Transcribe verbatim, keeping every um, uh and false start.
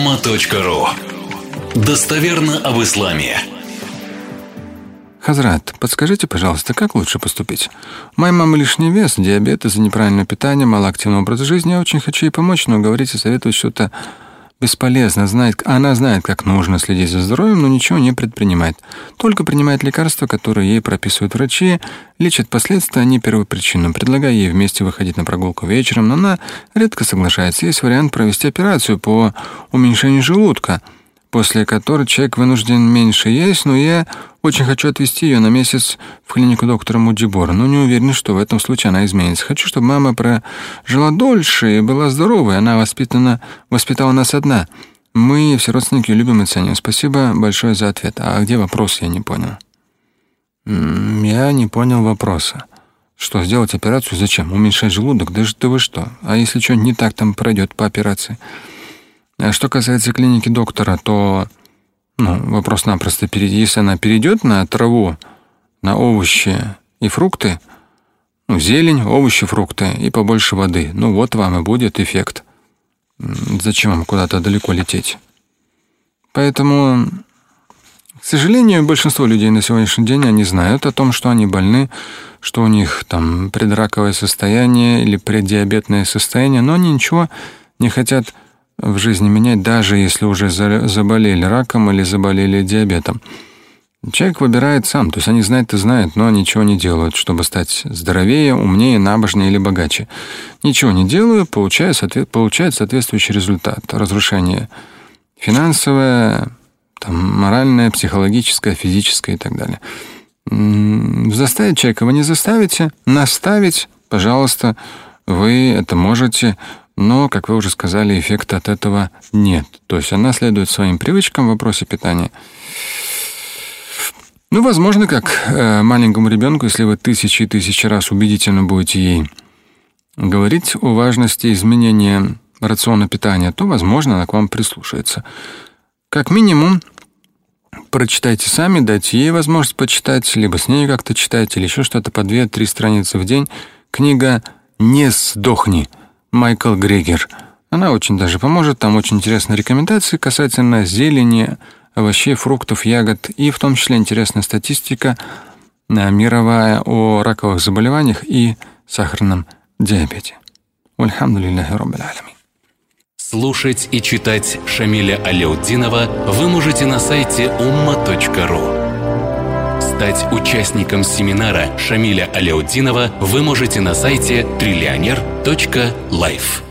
умма точка ру. Достоверно об исламе. Хазрат, подскажите, пожалуйста, как лучше поступить? У моей мамы лишний вес, диабет из-за неправильного питания, малоактивного образа жизни. Я очень хочу ей помочь, но говорить и советовать что-то бесполезно. Знает, она знает, как нужно следить за здоровьем, но ничего не предпринимает. Только принимает лекарства, которые ей прописывают врачи, лечит последствия, а не первопричину. Предлагаю ей вместе выходить на прогулку вечером, но она редко соглашается. Есть вариант провести операцию по уменьшению желудка, после которой человек вынужден меньше есть, но я очень хочу отвезти ее на месяц в клинику доктора Муджибора, но не уверен, что в этом случае она изменится. Хочу, чтобы мама прожила дольше и была здоровой. Она воспитана, воспитала нас одна. Мы все родственники любим и ценим. Спасибо большое за ответ. А где вопрос, я не понял. Я не понял вопроса. Что, сделать операцию? Зачем? Уменьшать желудок? Да что вы что? А если что не так там пройдет по операции? А что касается клиники доктора, то ну, вопрос-напросто, если она перейдет на траву, на овощи и фрукты, ну, зелень, овощи, фрукты и побольше воды, ну вот вам и будет эффект. Зачем вам куда-то далеко лететь? Поэтому, к сожалению, большинство людей на сегодняшний день, они знают о том, что они больны, что у них там предраковое состояние или преддиабетное состояние, но они ничего не хотят в жизни менять, даже если уже заболели раком или заболели диабетом. Человек выбирает сам, то есть они знают и знают, но ничего не делают, чтобы стать здоровее, умнее, набожнее или богаче. Ничего не делают, получают, соответ, получают соответствующий результат. Разрушение финансовое, там, моральное, психологическое, физическое и так далее. Заставить человека вы не заставите, наставить, пожалуйста, вы это можете. Но, как вы уже сказали, эффекта от этого нет. То есть она следует своим привычкам в вопросе питания. Ну, возможно, как э, маленькому ребенку, если вы тысячи и тысячи раз убедительно будете ей говорить о важности изменения рациона питания, то, возможно, она к вам прислушается. Как минимум, прочитайте сами, дайте ей возможность почитать, либо с ней как-то читайте, или еще что-то по две-три страницы в день. Книга «Не сдохни», Майкл Грегер. Она очень даже поможет. Там очень интересные рекомендации касательно зелени, овощей, фруктов, ягод. И в том числе интересная статистика мировая о раковых заболеваниях и сахарном диабете. Альхамдулиллахи раббил алямин. Слушать и читать Шамиля Аляутдинова вы можете на сайте умма точка ру. Стать участником семинара Шамиля Аляутдинова вы можете на сайте триллионер точка лайф.